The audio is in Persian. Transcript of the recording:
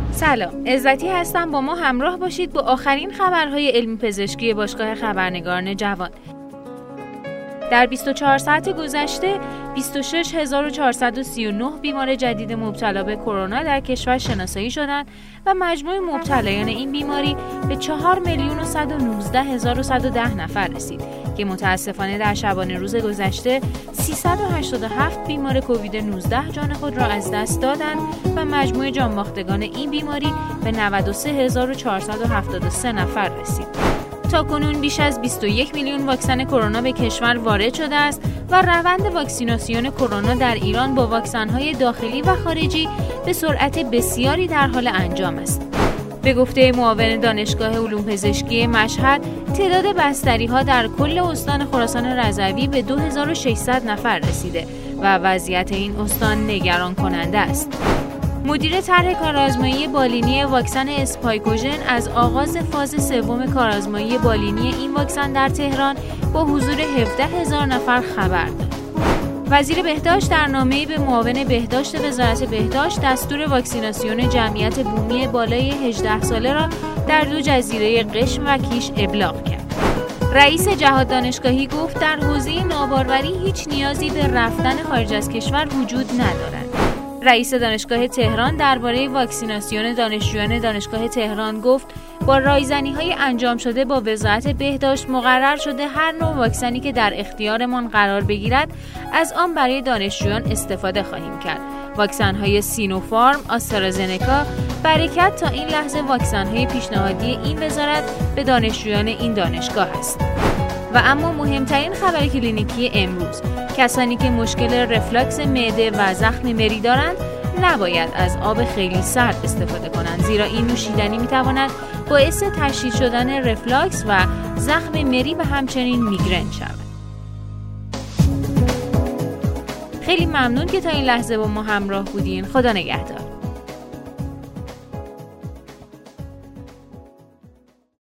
سلام، عزتی هستم. با ما همراه باشید با آخرین خبرهای علمی پزشکی باشگاه خبرنگاران جوان. در 24 ساعت گذشته 26439 بیمار جدید مبتلا به کرونا در کشور شناسایی شدند و مجموع مبتلایان این بیماری به 4,119,110 نفر رسید که متاسفانه در شبانه روز گذشته 387 بیمار کووید 19 جان خود را از دست دادند و مجموع جانباختگان این بیماری به 93,473 نفر رسید. تاکنون بیش از 21 میلیون واکسن کرونا به کشور وارد شده است و روند واکسیناسیون کرونا در ایران با واکسن‌های داخلی و خارجی به سرعت بسیاری در حال انجام است. به گفته معاون دانشگاه علوم پزشکی مشهد، تعداد بستری‌ها در کل استان خراسان رضوی به 2600 نفر رسیده و وضعیت این استان نگران کننده است. مدیر طرح کارآزمایی بالینی واکسن اسپایکوژن از آغاز فاز سوم کارآزمایی بالینی این واکسن در تهران با حضور 17,000 نفر خبر داد. وزیر بهداشت در نامه‌ای به معاون بهداشت وزارت بهداشت دستور واکسیناسیون جمعیت بومی بالای 18 ساله را در 2 جزیره قشم و کیش ابلاغ کرد. رئیس جهاد دانشگاهی گفت در حوزه ناباروری هیچ نیازی به رفتن خارج از کشور وجود ندارد. رئیس دانشگاه تهران درباره واکسیناسیون دانشجویان دانشگاه تهران گفت با رایزنی‌های انجام شده با وزارت بهداشت مقرر شده هر نوع واکسنی که در اختیارمان قرار بگیرد از آن برای دانشجویان استفاده خواهیم کرد. واکسن‌های سینوفارم، آسترازنکا، برکت تا این لحظه واکسن‌های پیشنهادی این وزارت به دانشجویان این دانشگاه است. و اما مهمترین خبر کلینیکی امروز، کسانی که مشکل رفلاکس معده و زخم مری دارند نباید از آب خیلی سرد استفاده کنند، زیرا این نوشیدنی میتواند باعث تشدید شدن رفلاکس و زخم مری و همچنین میگرن شود. خیلی ممنون که تا این لحظه با ما همراه بودین. خدا نگهدار.